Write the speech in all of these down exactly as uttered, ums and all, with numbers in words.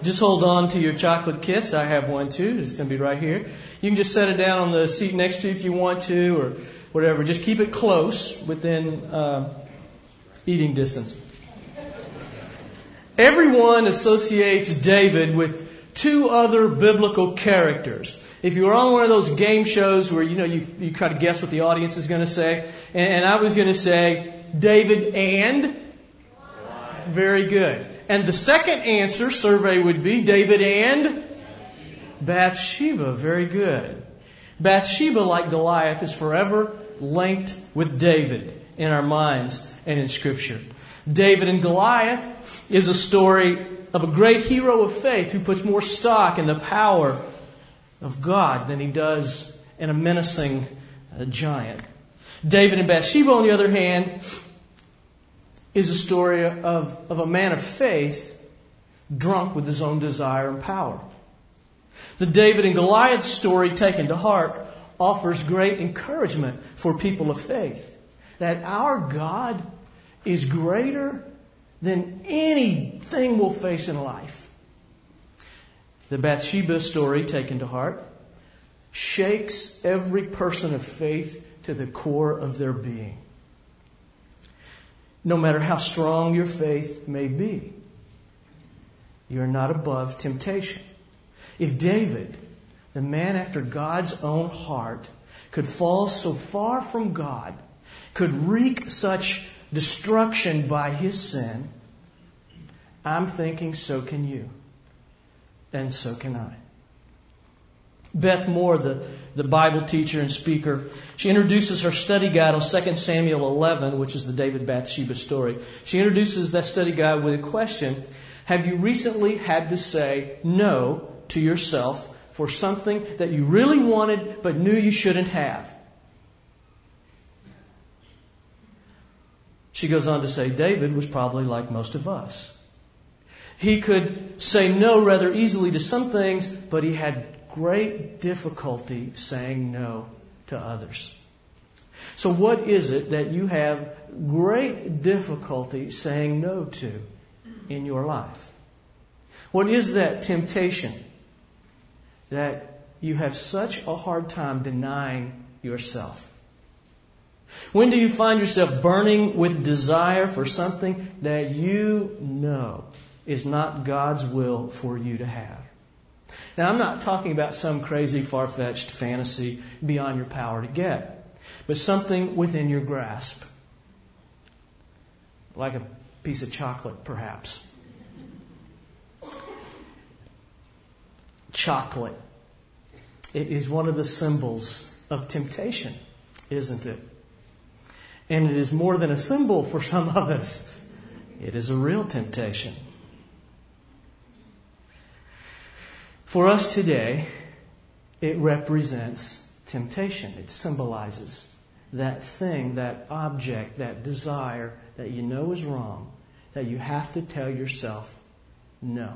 Just hold on to your chocolate kiss. I have one too. It's going to be right here. You can just set it down on the seat next to you if you want to, or whatever. Just keep it close within uh, eating distance. Everyone associates David with two other biblical characters. If you were on one of those game shows where you know you, you try to guess what the audience is going to say, and, and I was going to say David and very good. And the second answer survey would be David and Bathsheba. Very good. Bathsheba, like Goliath, is forever linked with David in our minds and in Scripture. David and Goliath is a story of a great hero of faith who puts more stock in the power of God than he does in a menacing uh, giant. David and Bathsheba, on the other hand, is a story of, of a man of faith drunk with his own desire and power. The David and Goliath story, taken to heart, offers great encouragement for people of faith. That our God is greater than anything we'll face in life. The Bathsheba story, taken to heart, shakes every person of faith to the core of their being. No matter how strong your faith may be, you're not above temptation. If David, the man after God's own heart, could fall so far from God, could wreak such destruction by his sin, I'm thinking so can you. And so can I. Beth Moore, the, the Bible teacher and speaker, she introduces her study guide on Second Samuel eleven, which is the David Bathsheba story. She introduces that study guide with a question: have you recently had to say no to yourself for something that you really wanted but knew you shouldn't have? She goes on to say David was probably like most of us. He could say no rather easily to some things, but he had great difficulty saying no to others. So what is it that you have great difficulty saying no to in your life? What is that temptation that you have such a hard time denying yourself? When do you find yourself burning with desire for something that you know is not God's will for you to have? Now, I'm not talking about some crazy, far-fetched fantasy beyond your power to get, but something within your grasp. Like a piece of chocolate, perhaps. Chocolate. It is one of the symbols of temptation, isn't it? And it is more than a symbol for some of us. It is a real temptation. For us today, it represents temptation. It symbolizes that thing, that object, that desire that you know is wrong, that you have to tell yourself no.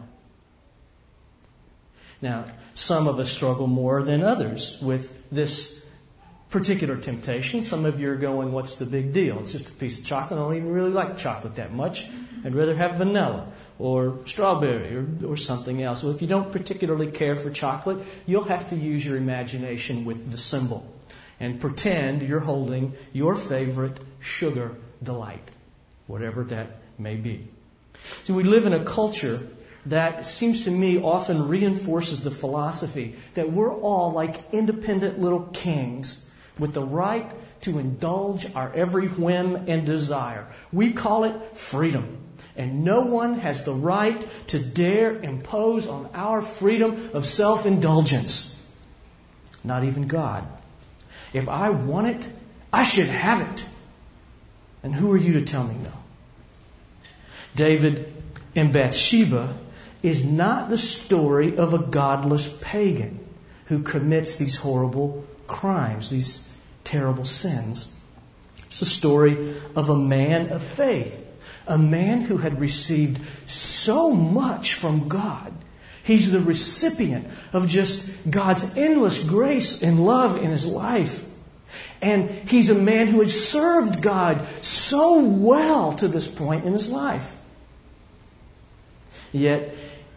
Now, some of us struggle more than others with this particular temptation. Some of you are going, what's the big deal? It's just a piece of chocolate. I don't even really like chocolate that much. I'd rather have vanilla or strawberry or, or something else. Well, if you don't particularly care for chocolate, you'll have to use your imagination with the symbol and pretend you're holding your favorite sugar delight, whatever that may be. See, we live in a culture that seems to me often reinforces the philosophy that we're all like independent little kings with the right to indulge our every whim and desire. We call it freedom. And no one has the right to dare impose on our freedom of self-indulgence. Not even God. If I want it, I should have it. And who are you to tell me no? David and Bathsheba is not the story of a godless pagan who commits these horrible crimes, these terrible sins. It's the story of a man of faith, a man who had received so much from God. He's the recipient of just God's endless grace and love in his life. And he's a man who had served God so well to this point in his life. Yet,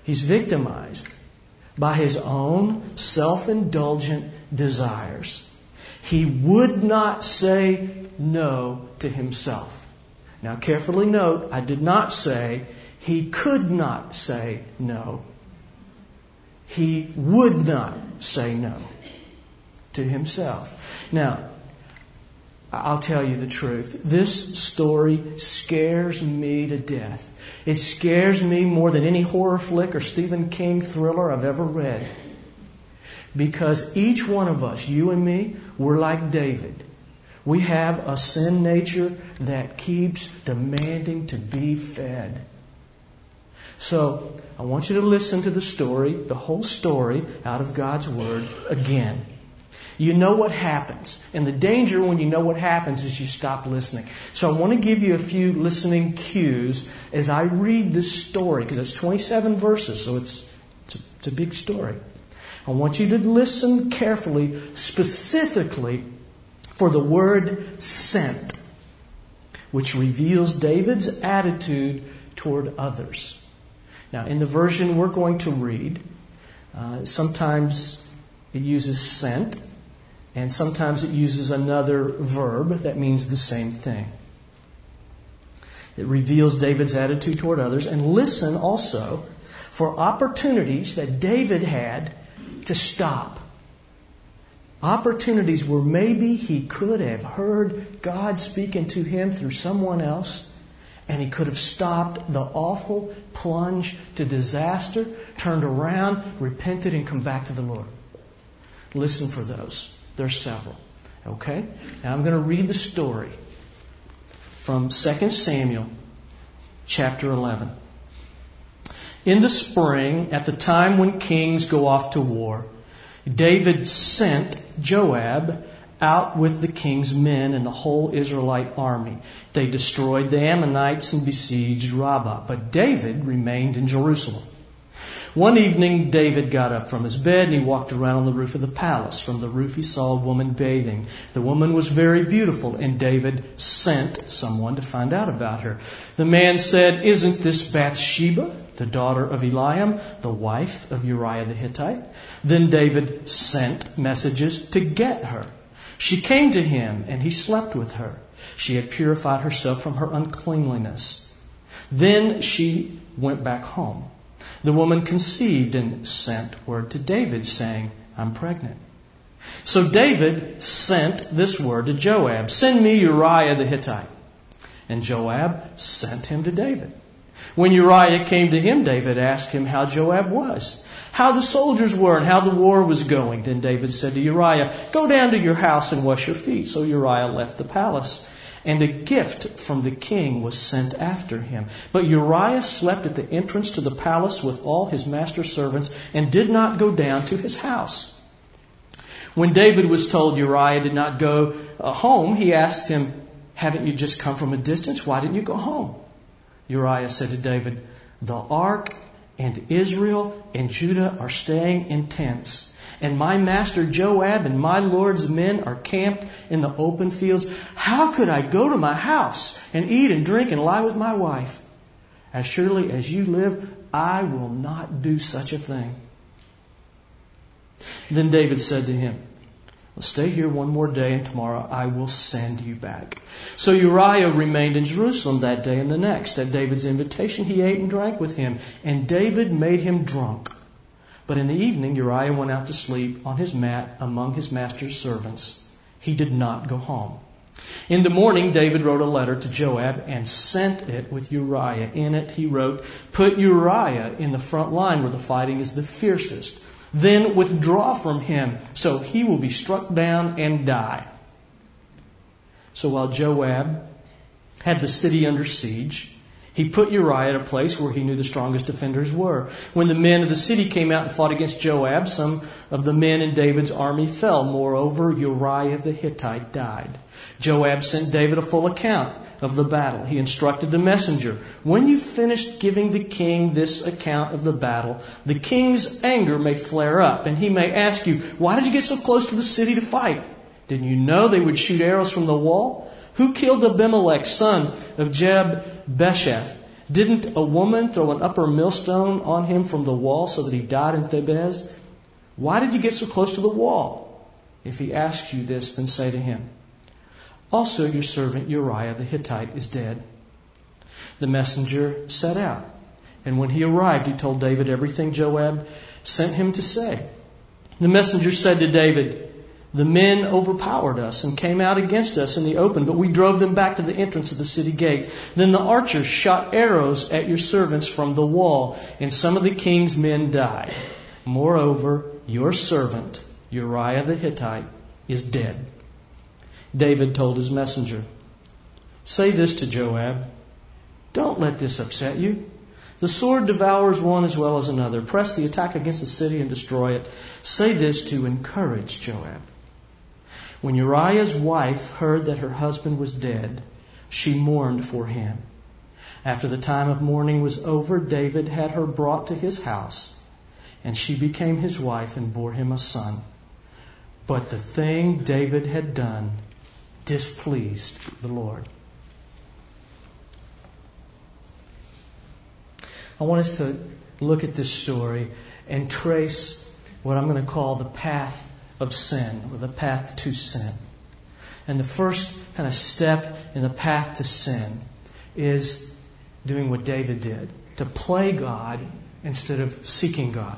He's victimized by his own self-indulgent desires. He would not say no to himself. Now carefully note, I did not say he could not say no. He would not say no to himself. Now, I'll tell you the truth. This story scares me to death. It scares me more than any horror flick or Stephen King thriller I've ever read. Because each one of us, you and me, we're like David. We have a sin nature that keeps demanding to be fed. So, I want you to listen to the story, the whole story, out of God's Word again. You know what happens. And the danger when you know what happens is you stop listening. So I want to give you a few listening cues as I read this story, because it's twenty-seven verses, so it's, it's, a, it's a big story. I want you to listen carefully, specifically for the word sent, which reveals David's attitude toward others. Now, in the version we're going to read, uh, sometimes it uses sent, and sometimes it uses another verb that means the same thing. It reveals David's attitude toward others. And listen also for opportunities that David had to stop. Opportunities where maybe he could have heard God speaking to him through someone else, and he could have stopped the awful plunge to disaster, turned around, repented, and come back to the Lord. Listen for those. There's several. Okay? Now I'm going to read the story from Second Samuel chapter eleven. In the spring, at the time when kings go off to war, David sent Joab out with the king's men and the whole Israelite army. They destroyed the Ammonites and besieged Rabbah, but David remained in Jerusalem. One evening, David got up from his bed and he walked around on the roof of the palace. From the roof, he saw a woman bathing. The woman was very beautiful, and David sent someone to find out about her. The man said, "Isn't this Bathsheba, the daughter of Eliam, the wife of Uriah the Hittite?" Then David sent messages to get her. She came to him, and he slept with her. She had purified herself from her uncleanliness. Then she went back home. The woman conceived and sent word to David, saying, "I'm pregnant." So David sent this word to Joab, "Send me Uriah the Hittite." And Joab sent him to David. When Uriah came to him, David asked him how Joab was, how the soldiers were, and how the war was going. Then David said to Uriah, "Go down to your house and wash your feet." So Uriah left the palace, and a gift from the king was sent after him. But Uriah slept at the entrance to the palace with all his master's servants and did not go down to his house. When David was told Uriah did not go uh, home, he asked him, "Haven't you just come from a distance? Why didn't you go home?" Uriah said to David, "The ark and Israel and Judah are staying in tents, and my master Joab and my Lord's men are camped in the open fields. How could I go to my house and eat and drink and lie with my wife? As surely as you live, I will not do such a thing." Then David said to him, "Well, stay here one more day, and tomorrow I will send you back." So Uriah remained in Jerusalem that day and the next. At David's invitation, he ate and drank with him, and David made him drunk. But in the evening, Uriah went out to sleep on his mat among his master's servants. He did not go home. In the morning, David wrote a letter to Joab and sent it with Uriah. In it, he wrote, "Put Uriah in the front line where the fighting is the fiercest. Then withdraw from him, so he will be struck down and die." So while Joab had the city under siege, he put Uriah at a place where he knew the strongest defenders were. When the men of the city came out and fought against Joab, some of the men in David's army fell. Moreover, Uriah the Hittite died. Joab sent David a full account of the battle. He instructed the messenger, "When you've finished giving the king this account of the battle, the king's anger may flare up, and he may ask you, 'Why did you get so close to the city to fight? Didn't you know they would shoot arrows from the wall? Who killed Abimelech, son of Jeb-Besheth? Didn't a woman throw an upper millstone on him from the wall so that he died in Thebez? Why did you get so close to the wall? If he asks you this, then say to him, also your servant Uriah the Hittite is dead. The messenger set out, and when he arrived, he told David everything Joab sent him to say. The messenger said to David, the men overpowered us and came out against us in the open, but we drove them back to the entrance of the city gate. Then the archers shot arrows at your servants from the wall, and some of the king's men died. Moreover, your servant, Uriah the Hittite, is dead. David told his messenger, say this to Joab, don't let this upset you. The sword devours one as well as another. Press the attack against the city and destroy it. Say this to encourage Joab. When Uriah's wife heard that her husband was dead, she mourned for him. After the time of mourning was over, David had her brought to his house, and she became his wife and bore him a son. But the thing David had done displeased the Lord. I want us to look at this story and trace what I'm going to call the path of sin, or the path to sin. And the first kind of step in the path to sin is doing what David did, to play God instead of seeking God.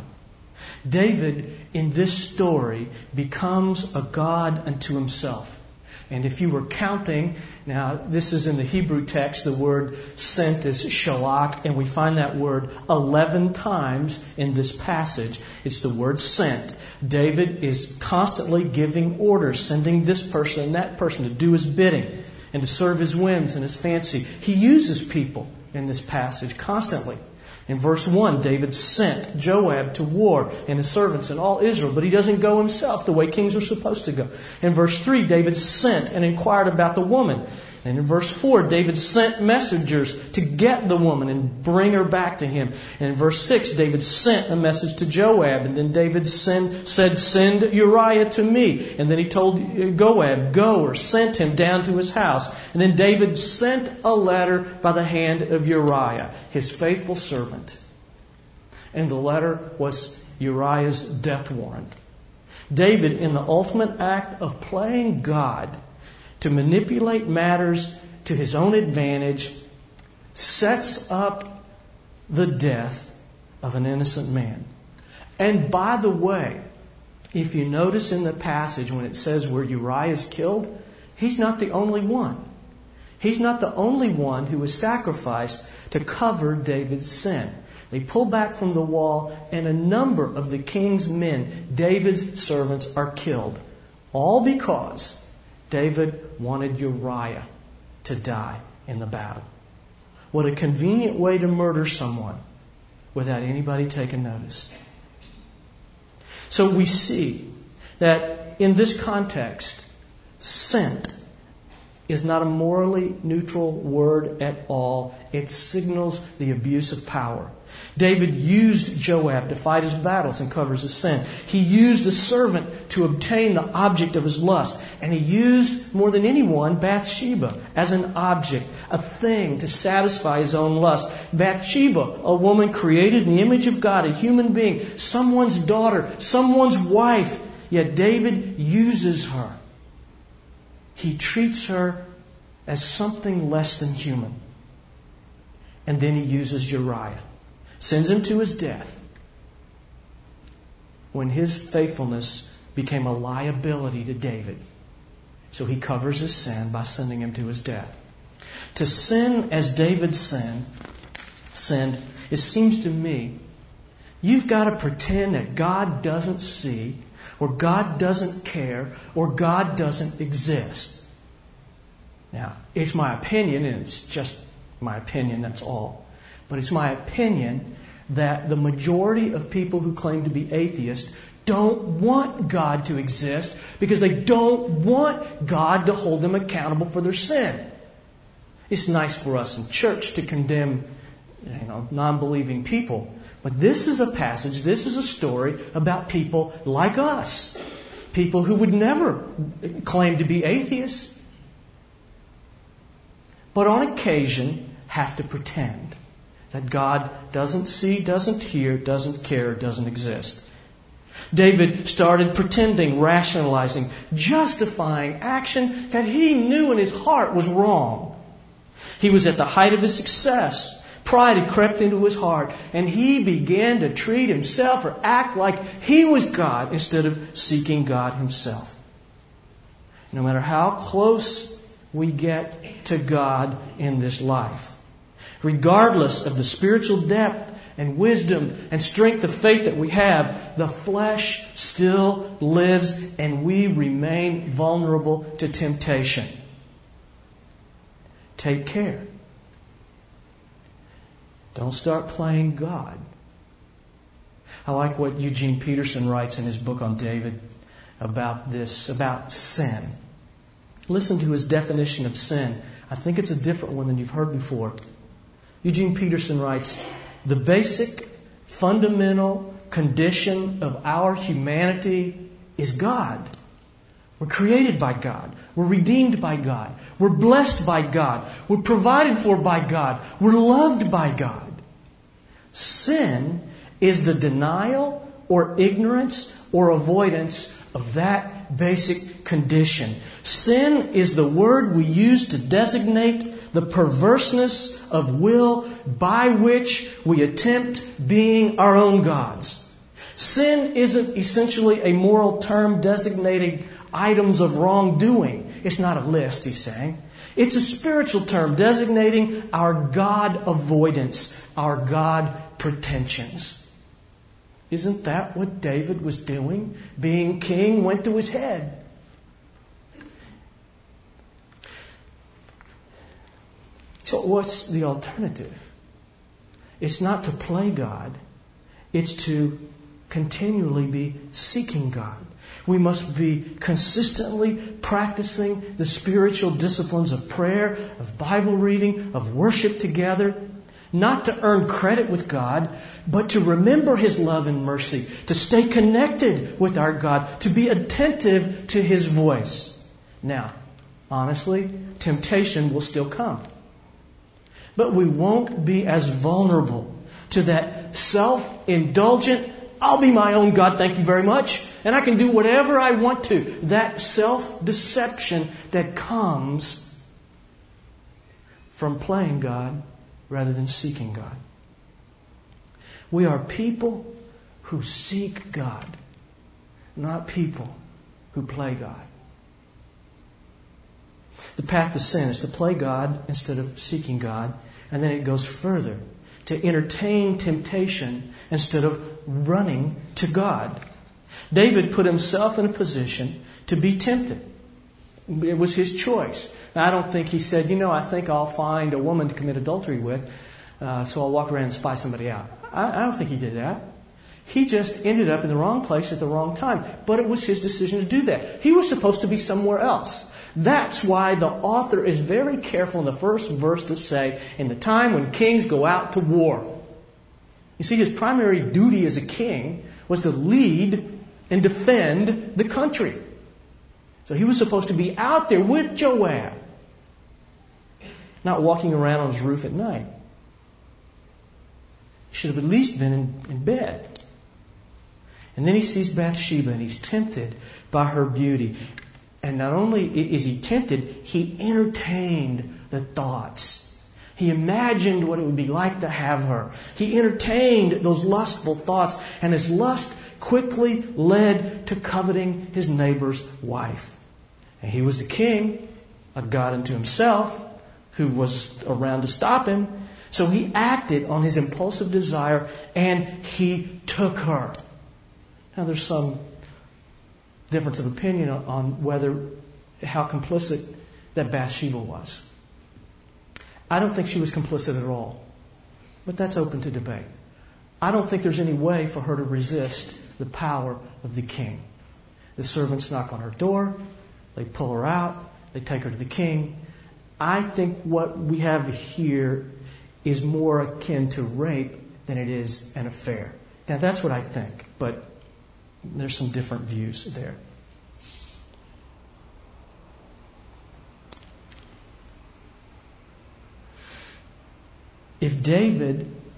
David, in this story, becomes a God unto himself. And if you were counting, now this is in the Hebrew text, the word sent is shalach, and we find that word eleven times in this passage. It's the word sent. David is constantly giving orders, sending this person and that person to do his bidding and to serve his whims and his fancy. He uses people in this passage constantly. In verse one, David sent Joab to war and his servants and all Israel, but he doesn't go himself the way kings are supposed to go. In verse three, David sent and inquired about the woman. And in verse four, David sent messengers to get the woman and bring her back to him. And in verse six, David sent a message to Joab. And then David send, said, send Uriah to me. And then he told Joab, go, or sent him down to his house. And then David sent a letter by the hand of Uriah, his faithful servant. And the letter was Uriah's death warrant. David, in the ultimate act of playing God, to manipulate matters to his own advantage, sets up the death of an innocent man. And by the way, if you notice in the passage when it says where Uriah is killed, he's not the only one. He's not the only one who was sacrificed to cover David's sin. They pull back from the wall, and a number of the king's men, David's servants, are killed. All because David wanted Uriah to die in the battle. What a convenient way to murder someone without anybody taking notice. So we see that in this context, sent is not a morally neutral word at all. It signals the abuse of power. David used Joab to fight his battles and covers his sin. He used a servant to obtain the object of his lust. And he used, more than anyone, Bathsheba as an object, a thing to satisfy his own lust. Bathsheba, a woman created in the image of God, a human being, someone's daughter, someone's wife. Yet David uses her. He treats her as something less than human. And then he uses Uriah. Sends him to his death when his faithfulness became a liability to David. So he covers his sin by sending him to his death. To sin as David sinned, sinned, it seems to me, you've got to pretend that God doesn't see, or God doesn't care, or God doesn't exist. Now, it's my opinion, and it's just my opinion, that's all. But it's my opinion that the majority of people who claim to be atheists don't want God to exist because they don't want God to hold them accountable for their sin. It's nice for us in church to condemn, you know, non-believing people. But this is a passage, this is a story about people like us. People who would never claim to be atheists. But on occasion have to pretend. that God doesn't see, doesn't hear, doesn't care, doesn't exist. David started pretending, rationalizing, justifying action that he knew in his heart was wrong. He was at the height of his success. Pride had crept into his heart, and he began to treat himself or act like he was God instead of seeking God himself. No matter how close we get to God in this life, regardless of the spiritual depth and wisdom and strength of faith that we have, the flesh still lives and we remain vulnerable to temptation. Take care. Don't start playing God. I like what Eugene Peterson writes in his book on David about this, about sin. Listen to his definition of sin. I think it's a different one than you've heard before. Eugene Peterson writes, the basic, fundamental condition of our humanity is God. We're created by God. We're redeemed by God. We're blessed by God. We're provided for by God. We're loved by God. Sin is the denial or ignorance or avoidance of that basic condition. Sin is the word we use to designate the perverseness of will by which we attempt being our own gods. Sin isn't essentially a moral term designating items of wrongdoing. It's not a list, he's saying. It's a spiritual term designating our God avoidance, our God pretensions. Isn't that what David was doing? Being king went to his head. So what's the alternative? It's not to play God. It's to continually be seeking God. We must be consistently practicing the spiritual disciplines of prayer, of Bible reading, of worship together, not to earn credit with God, but to remember His love and mercy, to stay connected with our God, to be attentive to His voice. Now, honestly, temptation will still come. But we won't be as vulnerable to that self-indulgent, I'll be my own God, thank you very much, and I can do whatever I want to. That self-deception that comes from playing God rather than seeking God. We are people who seek God, not people who play God. The path to sin is to play God instead of seeking God, and then it goes further to entertain temptation instead of running to God. David put himself in a position to be tempted. It was his choice. Now, I don't think he said, you know, I think I'll find a woman to commit adultery with, uh, so I'll walk around and spy somebody out. I, I don't think he did that. He just ended up in the wrong place at the wrong time. But it was his decision to do that. He was supposed to be somewhere else. That's why the author is very careful in the first verse to say, in the time when kings go out to war. You see, his primary duty as a king was to lead and defend the country. So he was supposed to be out there with Joab, not walking around on his roof at night. He should have at least been in, in bed. And then he sees Bathsheba and he's tempted by her beauty. And not only is he tempted, he entertained the thoughts. He imagined what it would be like to have her. He entertained those lustful thoughts, and his lust quickly led to coveting his neighbor's wife. And he was the king, a god unto himself, who was around to stop him. So he acted on his impulsive desire, and he took her. Now there's some difference of opinion on whether, how complicit that Bathsheba was. I don't think she was complicit at all. But that's open to debate. I don't think there's any way for her to resist the power of the king. The servants knock on her door. They pull her out. They take her to the king. I think what we have here is more akin to rape than it is an affair. Now that's what I think, but there's some different views there. If David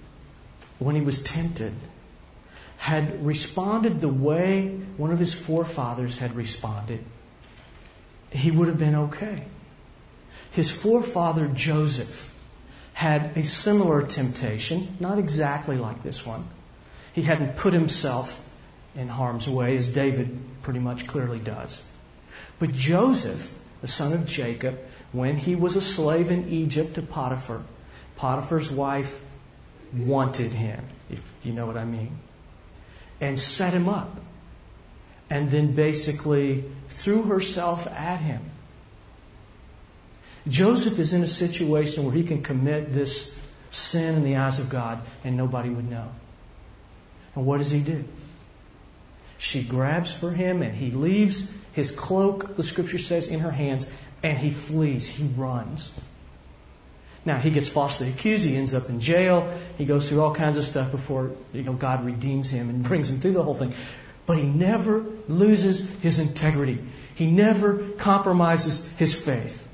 when he was tempted, had responded the way one of his forefathers had responded, he would have been okay. His forefather Joseph had a similar temptation, not exactly like this one. He hadn't put himself in harm's way, as David pretty much clearly does. But Joseph, the son of Jacob, when he was a slave in Egypt to Potiphar, Potiphar's wife wanted him, if you know what I mean, and set him up, and then basically threw herself at him. Joseph is in a situation where he can commit this sin in the eyes of God and nobody would know. And what does he do? She grabs for him and he leaves his cloak, the scripture says, in her hands, and he flees. He runs. Now, he gets falsely accused. He ends up in jail. He goes through all kinds of stuff before, you know, God redeems him and brings him through the whole thing. But he never loses his integrity. He never compromises his faith.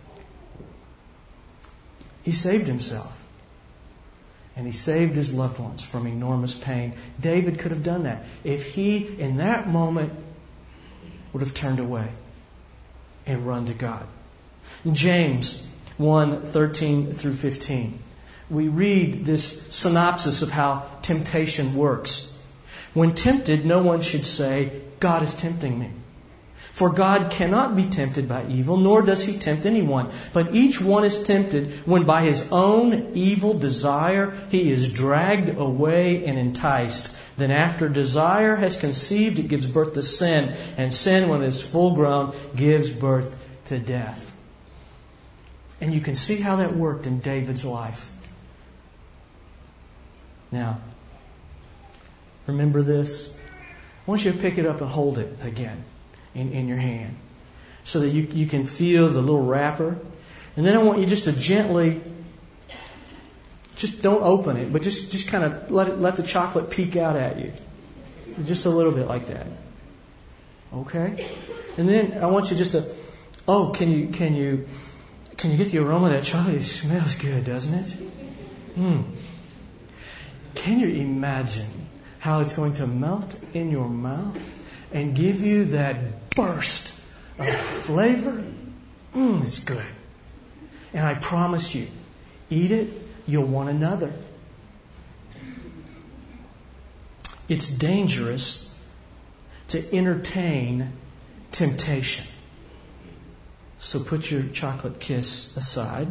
He saved himself. And he saved his loved ones from enormous pain. David could have done that if he, in that moment, would have turned away and run to God. In James one, thirteen through fifteen, we read this synopsis of how temptation works. When tempted, no one should say, God is tempting me. For God cannot be tempted by evil, nor does He tempt anyone. But each one is tempted when by his own evil desire he is dragged away and enticed. Then after desire has conceived, it gives birth to sin. And sin, when it is full grown, gives birth to death. And you can see how that worked in David's life. Now, remember this? I want you to pick it up and hold it again. In, in your hand, so that you, you can feel the little wrapper. And then I want you just to gently, just don't open it, but just, just kind of let it, let the chocolate peek out at you. Just a little bit like that. Okay? And then I want you just to, oh, can you, can you, can you get the aroma of that chocolate? It smells good, doesn't it? Hmm. Can you imagine how it's going to melt in your mouth and give you that burst of flavor? Mmm, it's good. And I promise you, eat it, you'll want another. It's dangerous to entertain temptation. So put your chocolate kiss aside.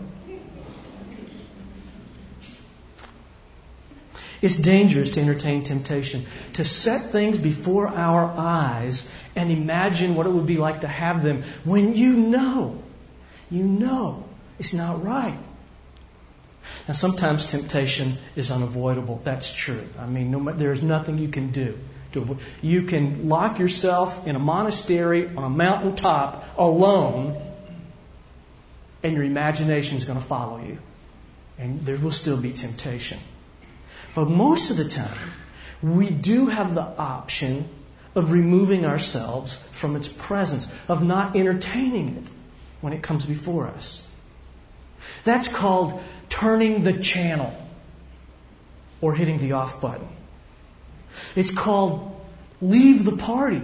It's dangerous to entertain temptation, to set things before our eyes and imagine what it would be like to have them when you know, you know it's not right. Now, sometimes temptation is unavoidable. That's true. I mean, no, there's nothing you can do to avoid. You can lock yourself in a monastery on a mountaintop alone, and your imagination is going to follow you. And there will still be temptation. But most of the time, we do have the option of removing ourselves from its presence, of not entertaining it when it comes before us. That's called turning the channel or hitting the off button. It's called leave the party.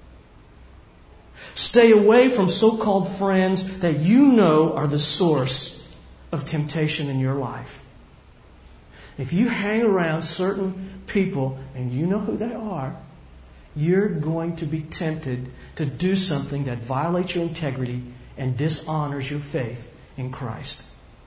Stay away from so-called friends that you know are the source of temptation in your life. If you hang around certain people and you know who they are, you're going to be tempted to do something that violates your integrity and dishonors your faith in Christ.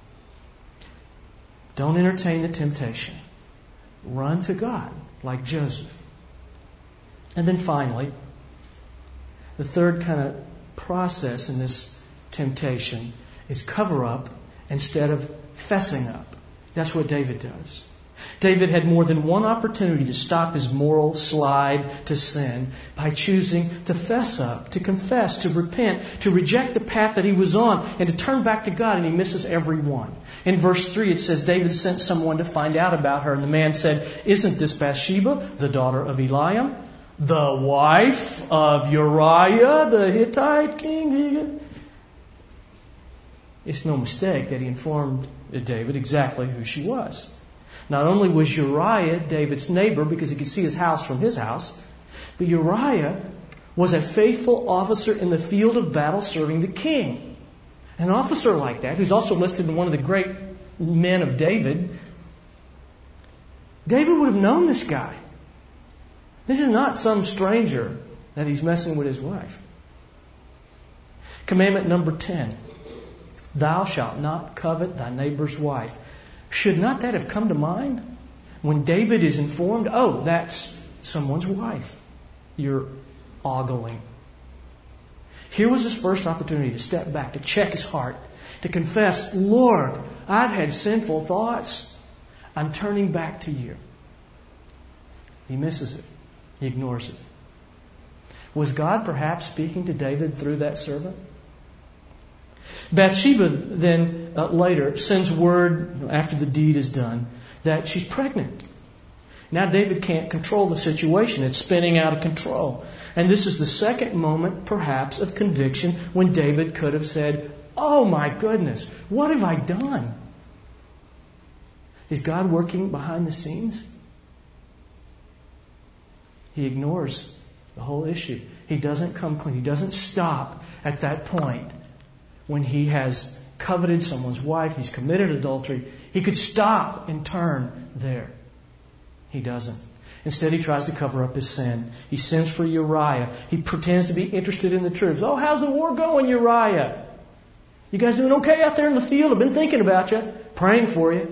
Don't entertain the temptation. Run to God like Joseph. And then finally, the third kind of process in this temptation is cover up instead of fessing up. That's what David does. David had more than one opportunity to stop his moral slide to sin by choosing to fess up, to confess, to repent, to reject the path that he was on, and to turn back to God, and he misses every one. In verse three it says, David sent someone to find out about her, and the man said, "Isn't this Bathsheba, the daughter of Eliam, the wife of Uriah, the Hittite king?" It's no mistake that he informed David exactly who she was. Not only was Uriah David's neighbor because he could see his house from his house, but Uriah was a faithful officer in the field of battle serving the king. An officer like that, who's also listed in one of the great men of David, David would have known this guy. This is not some stranger that he's messing with his wife. Commandment number ten. Thou shalt not covet thy neighbor's wife. Should not that have come to mind when David is informed, oh, that's someone's wife you're ogling? Here was his first opportunity to step back, to check his heart, to confess, Lord, I've had sinful thoughts. I'm turning back to you. He misses it. He ignores it. Was God perhaps speaking to David through that servant? Bathsheba then uh, later sends word after the deed is done that she's pregnant. Now David can't control the situation. It's spinning out of control. And this is the second moment perhaps of conviction when David could have said, oh my goodness, what have I done? Is God working behind the scenes? He ignores the whole issue. He doesn't come clean. He doesn't stop at that point when he has coveted someone's wife. He's committed adultery. He could stop and turn there. He doesn't. Instead, he tries to cover up his sin. He sends for Uriah. He pretends to be interested in the troops. Oh, how's the war going, Uriah? You guys doing okay out there in the field? I've been thinking about you, praying for you.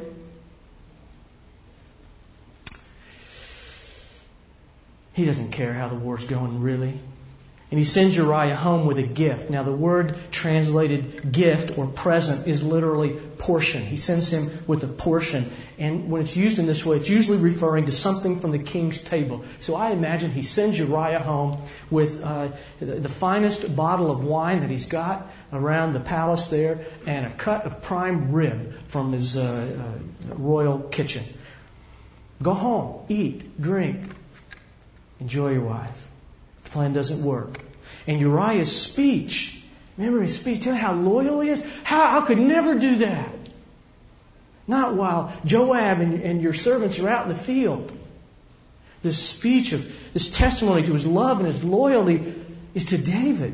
He doesn't care how the war's going, really. And he sends Uriah home with a gift. Now, the word translated gift or present is literally portion. He sends him with a portion. And when it's used in this way, it's usually referring to something from the king's table. So I imagine he sends Uriah home with uh, the finest bottle of wine that he's got around the palace there and a cut of prime rib from his uh, uh, royal kitchen. Go home, eat, drink, enjoy your wife. The plan doesn't work. And Uriah's speech, remember his speech, tell you how loyal he is? How I could never do that. Not while Joab and, and your servants are out in the field. This speech of, this testimony to his love and his loyalty is to David.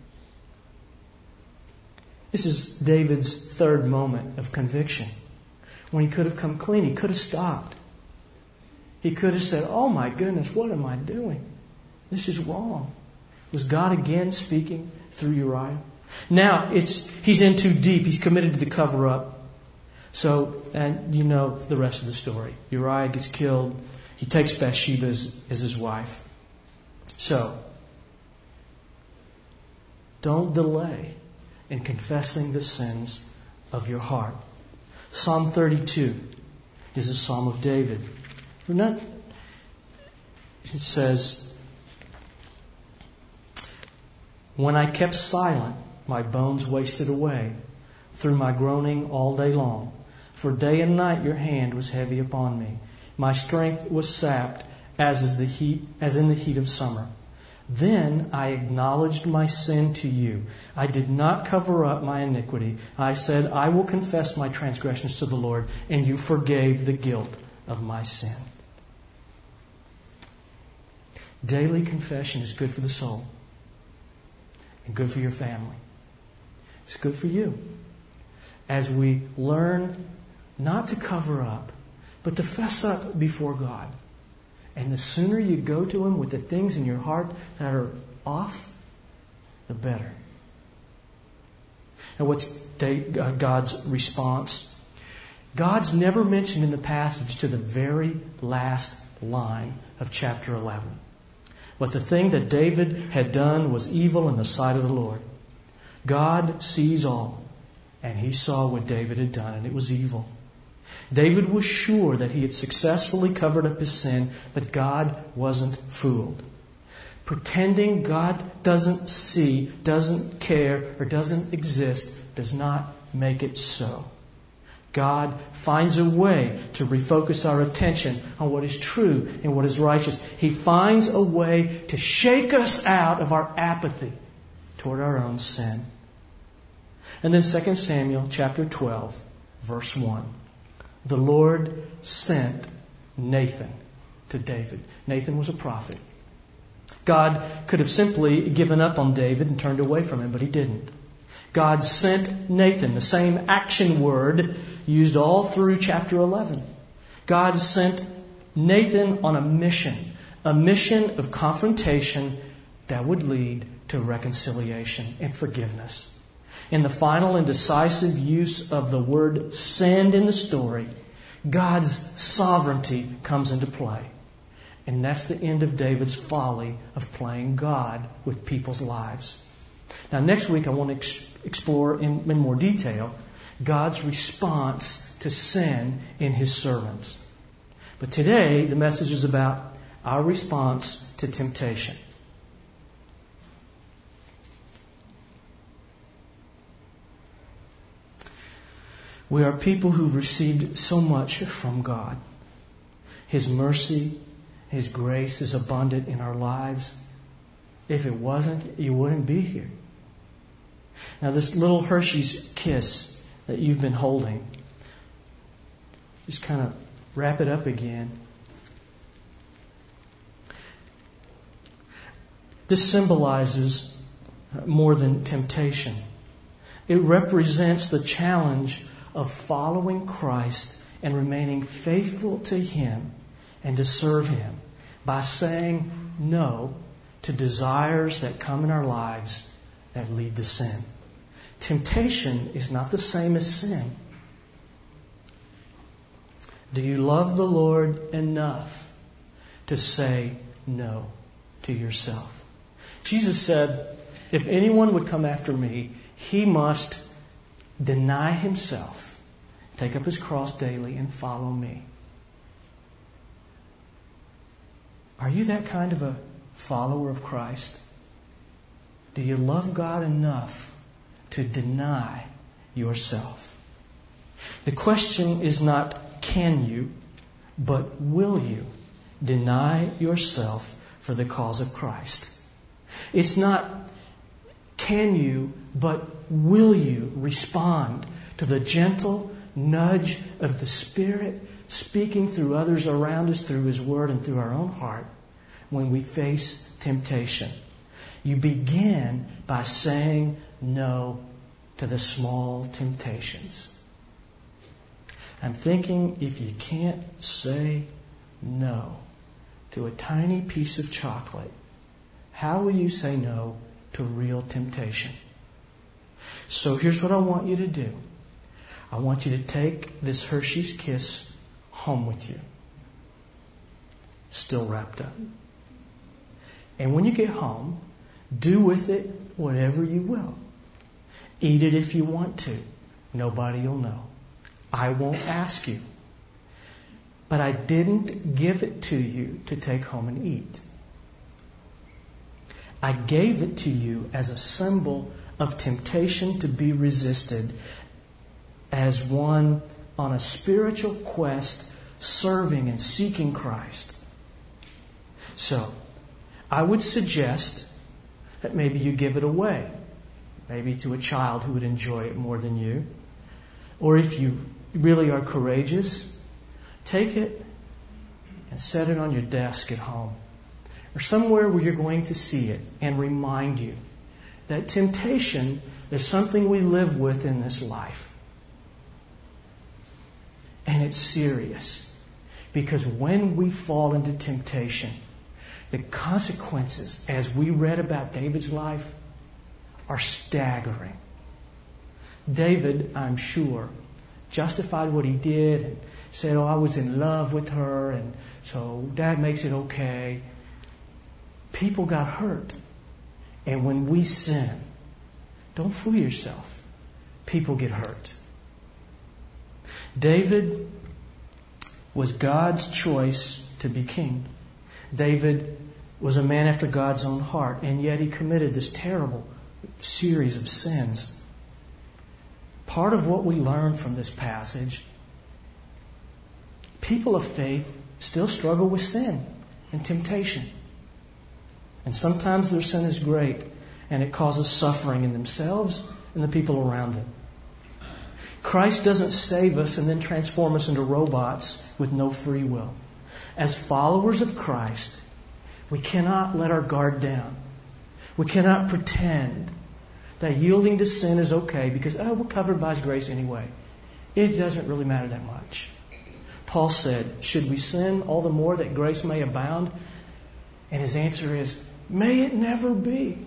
This is David's third moment of conviction. When he could have come clean, he could have stopped. He could have said, oh my goodness, what am I doing? This is wrong. Was God again speaking through Uriah? Now, it's he's in too deep. He's committed to the cover-up. So, and you know the rest of the story. Uriah gets killed. He takes Bathsheba as, as his wife. So, don't delay in confessing the sins of your heart. Psalm thirty-two is a psalm of David. We're not, it says, when I kept silent, my bones wasted away through my groaning all day long. For day and night your hand was heavy upon me. My strength was sapped as is the heat, as in the heat of summer. Then I acknowledged my sin to you. I did not cover up my iniquity. I said, I will confess my transgressions to the Lord, and you forgave the guilt of my sin. Daily confession is good for the soul. And good for your family. It's good for you. As we learn not to cover up, but to fess up before God. And the sooner you go to Him with the things in your heart that are off, the better. And what's God's response? God's never mentioned in the passage to the very last line of chapter eleven. But the thing that David had done was evil in the sight of the Lord. God sees all, and He saw what David had done, and it was evil. David was sure that he had successfully covered up his sin, but God wasn't fooled. Pretending God doesn't see, doesn't care, or doesn't exist does not make it so. God finds a way to refocus our attention on what is true and what is righteous. He finds a way to shake us out of our apathy toward our own sin. And then Second Samuel chapter twelve, verse one. the Lord sent Nathan to David. Nathan was a prophet. God could have simply given up on David and turned away from him, but He didn't. God sent Nathan, the same action word used all through chapter eleven. God sent Nathan on a mission, a mission of confrontation that would lead to reconciliation and forgiveness. In the final and decisive use of the word send in the story, God's sovereignty comes into play. And that's the end of David's folly of playing God with people's lives. Now, next week I want to ex- explore in, in more detail God's response to sin in His servants. But today, the message is about our response to temptation. We are people who've received so much from God. His mercy, His grace is abundant in our lives. If it wasn't, you wouldn't be here. Now, this little Hershey's Kiss that you've been holding, just kind of wrap it up again. This symbolizes more than temptation. It represents the challenge of following Christ and remaining faithful to Him and to serve Him by saying no to desires that come in our lives that lead to sin. Temptation is not the same as sin. Do you love the Lord enough to say no to yourself? Jesus said, if anyone would come after me, he must deny himself, take up his cross daily, and follow me. Are you that kind of a follower of Christ? Do you love God enough to deny yourself? The question is not can you, but will you deny yourself for the cause of Christ? It's not can you, but will you respond to the gentle nudge of the Spirit speaking through others around us, through His Word and through our own heart when we face temptation? You begin by saying no to the small temptations. I'm thinking if you can't say no to a tiny piece of chocolate, how will you say no to real temptation? So here's what I want you to do. I want you to take this Hershey's Kiss home with you, still wrapped up. And when you get home, do with it whatever you will. Eat it if you want to. Nobody will know. I won't ask you. But I didn't give it to you to take home and eat. I gave it to you as a symbol of temptation to be resisted, as one on a spiritual quest serving and seeking Christ. So, I would suggest that maybe you give it away. Maybe to a child who would enjoy it more than you. Or if you really are courageous, take it and set it on your desk at home. Or somewhere where you're going to see it and remind you that temptation is something we live with in this life. And it's serious. Because when we fall into temptation, the consequences, as we read about David's life, are staggering. David, I'm sure, justified what he did and said, oh, I was in love with her, and so that makes it okay. People got hurt. And when we sin, don't fool yourself. People get hurt. David was God's choice to be king. David was a man after God's own heart, and yet he committed this terrible series of sins. Part of what we learn from this passage, people of faith still struggle with sin and temptation. And sometimes their sin is great, and it causes suffering in themselves and the people around them. Christ doesn't save us and then transform us into robots with no free will. As followers of Christ, we cannot let our guard down. We cannot pretend that yielding to sin is okay because, oh, we're covered by His grace anyway. It doesn't really matter that much. Paul said, should we sin all the more that grace may abound? And his answer is, may it never be.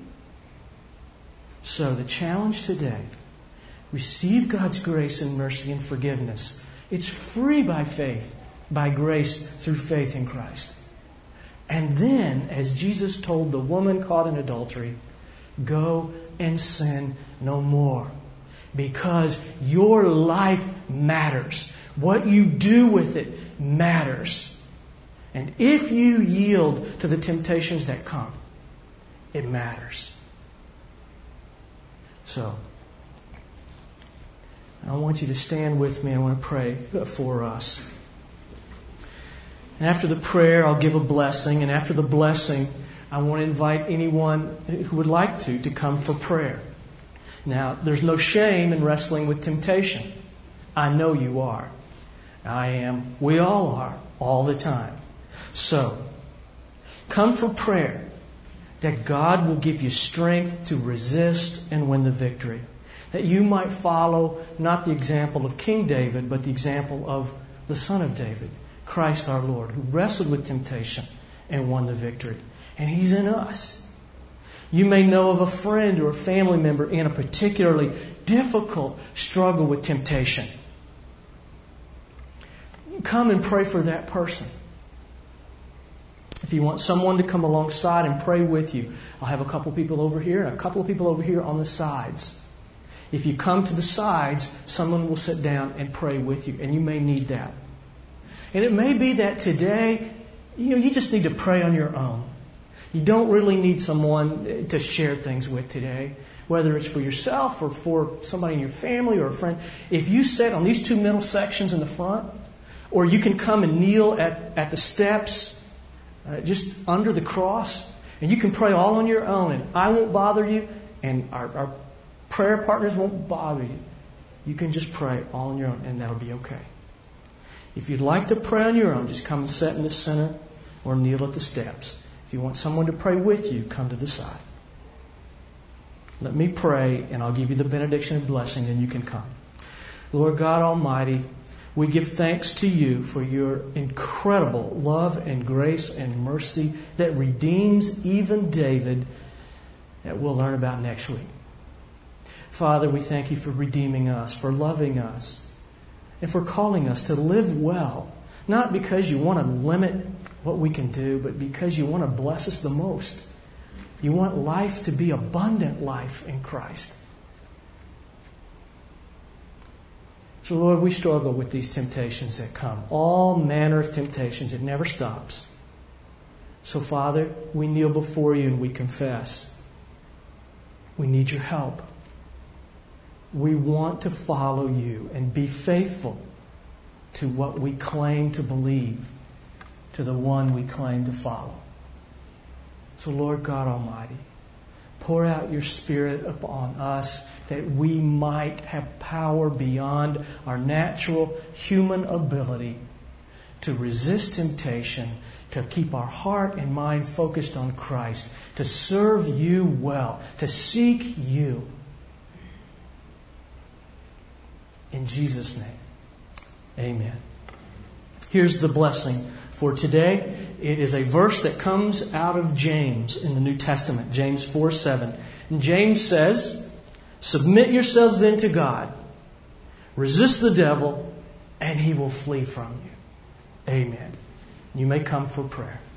So the challenge today, receive God's grace and mercy and forgiveness. It's free by faith, by grace through faith in Christ. And then, as Jesus told the woman caught in adultery, go and sin no more. Because your life matters. What you do with it matters. And if you yield to the temptations that come, it matters. So, I want you to stand with me. I want to pray for us. And after the prayer, I'll give a blessing. And after the blessing, I want to invite anyone who would like to to come for prayer. Now, there's no shame in wrestling with temptation. I know you are. I am. We all are. All the time. So, come for prayer that God will give you strength to resist and win the victory. That you might follow not the example of King David, but the example of the Son of David, Christ our Lord, who wrestled with temptation and won the victory. And He's in us. You may know of a friend or a family member in a particularly difficult struggle with temptation. Come and pray for that person. If you want someone to come alongside and pray with you, I'll have a couple people over here and a couple of people over here on the sides. If you come to the sides, someone will sit down and pray with you, and you may need that. And it may be that today, you know, you just need to pray on your own. You don't really need someone to share things with today, whether it's for yourself or for somebody in your family or a friend. If you sit on these two middle sections in the front, or you can come and kneel at, at the steps, uh, just under the cross, and you can pray all on your own, and I won't bother you, and our, our prayer partners won't bother you. You can just pray all on your own, and that'll be okay. If you'd like to pray on your own, just come and sit in the center or kneel at the steps. If you want someone to pray with you, come to the side. Let me pray, and I'll give you the benediction and blessing, and you can come. Lord God Almighty, we give thanks to You for Your incredible love and grace and mercy that redeems even David, that we'll learn about next week. Father, we thank You for redeeming us, for loving us, and for calling us to live well, not because You want to limit what we can do, but because You want to bless us the most. You want life to be abundant life in Christ. So, Lord, we struggle with these temptations that come. All manner of temptations. It never stops. So, Father, we kneel before You and we confess. We need Your help. We want to follow You and be faithful to what we claim to believe, to the one we claim to follow. So, Lord God Almighty, pour out Your Spirit upon us that we might have power beyond our natural human ability to resist temptation, to keep our heart and mind focused on Christ, to serve You well, to seek You. In Jesus' name, amen. Here's the blessing for today. It is a verse that comes out of James in the New Testament, James four seven. And James says, submit yourselves then to God. Resist the devil, and he will flee from you. Amen. You may come for prayer.